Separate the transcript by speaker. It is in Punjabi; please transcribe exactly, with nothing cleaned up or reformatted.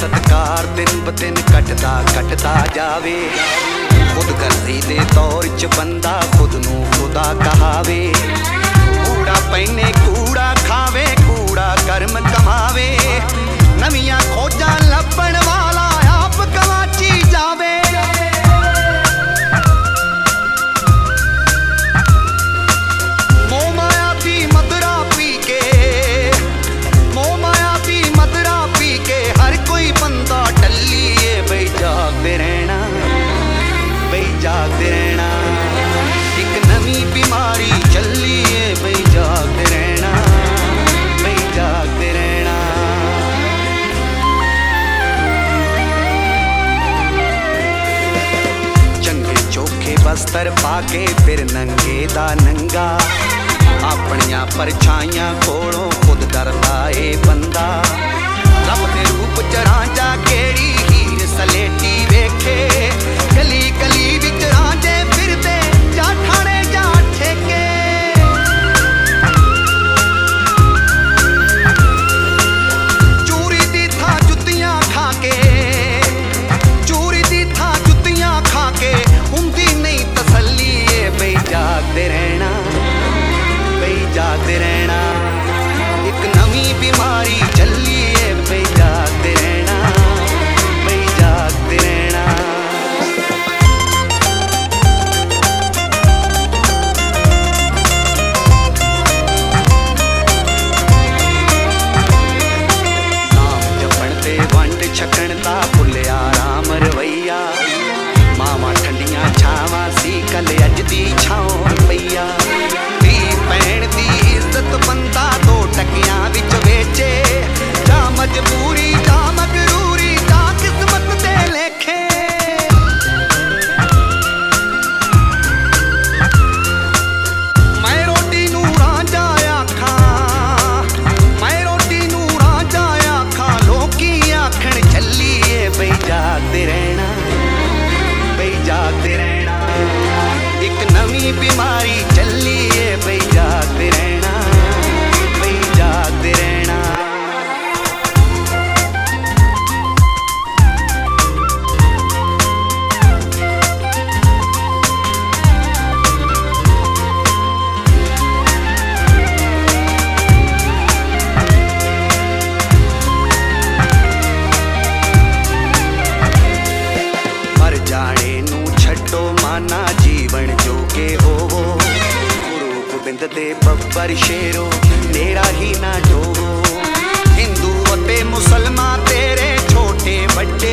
Speaker 1: ਸਤਕਾਰ ਦਿਨ ਬ ਦਿਨ ਘਟਦਾ ਘਟਦਾ ਜਾਵੇ। ਖੁਦਗਰਜ਼ੀ ਦੇ ਦੌਰ 'ਚ ਬੰਦਾ ਖੁਦ ਨੂੰ ਖੁਦਾ ਕਹਾਵੇ। ਕੂੜਾ ਪੈਨੇ ਕੂੜਾ ਖਾਵੇ, ਕੂੜਾ ਕਰਮ ਕਮਾਵੇ। ਨਵੀਆਂ ਖੋਜਾਂ ਲੱਭਣ ਵਾਲਾ ਆਪ ਗਵਾਚੀ ਜਾਵੇ। ਮੋਹ ਮਾਇਆ ਦੀ ਮਦਰਾ ਪੀ ਕੇ, ਮੋਹ ਮਾਇਆ ਦੀ ਮਦਰਾ ਪੀ ਕੇ ਹਰ ਕੋਈ ਬੰਦਾ ਟੱਲੀਏ। ਬਈ ਜਾਗਦੇ ਰਹਿਣਾ, ਬਈ ਜਾਗਦੇ ਰਹਿਣਾ। ਇੱਕ ਨਵੀਂ ਬਿਮਾਰੀ ਚੱਲੀਏ। ਬਈ ਜਾਗਦੇ ਰਹਿਣਾ, ਬਈ ਜਾਗਦੇ ਰਹਿਣਾ। ਚੰਗੇ ਚੋਖੇ ਬਸਤਰ ਪਾ ਕੇ ਫਿਰ ਨੰਗੇ ਦਾ ਨੰਗਾ। ਆਪਣੀਆਂ ਪਰਛਾਈਆਂ ਕੋਲੋਂ ਖੁਦ ਡਰਦਾ ਏ ਬੰਦਾ। ਰੱਬ ਦੇ ਰੂਪ 'ਚ ਰਾਂਝਾ ਕਿਹੜੀ ਹੀਰ ਸਲੇਟੀ ਵੇਖੇ। ਗਲੀ ਗਲੀ ਵਿੱਚ ਰਾਂਝੇ ਫਿਰਦੇ, ਜਾਂ ਠਾਣੇ ਜਾਂ ਠੇਕੇ। ਚੂਰੀ ਦੀ ਥਾਂ ਜੁੱਤੀਆਂ ਖਾ ਕੇ, ਚੂਰੀ ਦੀ ਥਾਂ ਜੁੱਤੀਆਂ ਖਾ ਕੇ ਹੁੰਦੀ ਨਹੀਂ ਤਸੱਲੀ ਏ। ਬਈ ਜਾਗਦੇ ਰਹਿਣਾ, ਬਈ ਜਾਗਦੇ ਰਹਿਣਾ। ਇੱਕ ਨਵੀਂ ਬਿਮਾਰੀ ਚੱਲੀਏ। ਬਈ ਜਾਗਦੇ ਰਹਿਣਾ, ਬਈ ਜਾਗਦੇ ਰਹਿਣਾ। ਨਾਮ ਜਪਣ ਤੇ ਵੰਡ ਛਕਣ ਦਾ ਭੁੱਲਿਆ ਰਾਮ ਰਵਈਆ। ਮਾਵਾਂ ਠੰਡੀਆਂ ਛਾਵਾਂ ਸੀ ਕੱਲ ਅੱਜ ਦੀ ਛਾਂ ਪਈਆ। ਧੀ ਭੈਣ ਦੀ ਇੱਜ਼ਤ ਬੰਦਾ ਦੋ ਟਕਿਆਂ ਵਿੱਚ ਵੇਚੇ। ਜਾਂ ਮਜਬੂਰੀ ਜਾਂ ਮਗਰੂਰੀ ਜਾਂ ਕਿਸਮਤ ਦੇ ਲੇਖੇ। ਮੈਂ ਰੋਟੀ ਨੂੰ ਰਾਂਝਾ ਆਖਾਂ, ਮੈਂ ਰੋਟੀ ਨੂੰ ਰਾਂਝਾ ਆਖਾਂ। ਲੋਕੀ ਆਖਣ ਚੱਲੀਏ। ਬਈ ਜਾਗਦੇ ਰਹਿਣਾ, ਬਈ ਜਾਗਦੇ ਰਹਿਣਾ। ਇੱਕ ਨਵੀਂ ਬਿਮਾਰੀ ਚੱਲੀਏ। ਬਈ ਜਾਗਦੇ ਰਹਿਣਾ, ਬਈ ਜਾਗਦੇ ਰਹਿਣਾ। ਮਰ ਜਾਣੇ ਨੂੰ ਛੱਡੋ ਮਾਨਾ, ਜੀਵਨ ਜੋਗੇ ਹੋਵੋ। ਗੁਰੂ ਗੋਬਿੰਦ ਦੇ ਬੱਬਰ ਸ਼ੇਰੋ, ਮੇਰਾ ਹੀ ਨਾ ਢੋਵੋ। ਹਿੰਦੂ ਅਤੇ ਮੁਸਲਮਾਨ ਤੇਰੇ ਛੋਟੇ ਵੱਡੇ